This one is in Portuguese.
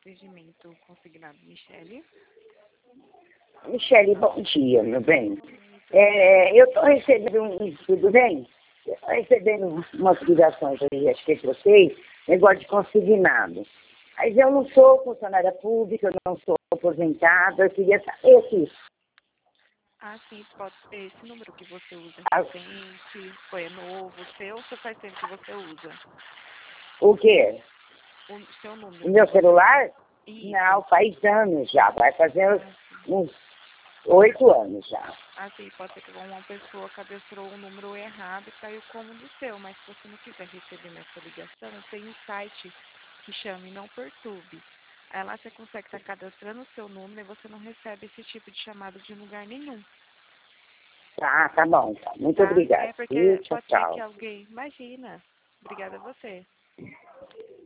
atendimento consignado, Michele. Michele, bom dia, meu bem. Eu estou recebendo tudo bem? Eu estou recebendo umas ligações aí, acho que é vocês, negócio de consignado. Mas eu não sou funcionária pública, eu não sou aposentada, eu queria saber aqui. Ah, sim, pode ser esse número que você usa Ah, recente, foi novo, seu ou faz tempo que você usa? o quê? O seu número O que meu você celular? Isso. Não, faz anos já, vai fazer Ah, sim. uns 8 anos já. Assim, pode ser que uma pessoa cadastrou um número errado e caiu como do seu, mas se você não quiser receber nessa ligação, tem um site que chama Não Perturbe. Aí lá você consegue estar cadastrando o seu número e você não recebe esse tipo de chamada de lugar nenhum, Tá bom, tá. Muito tá? obrigada. É porque E tchau, pode ser que tchau. alguém... Imagina. Obrigada a você.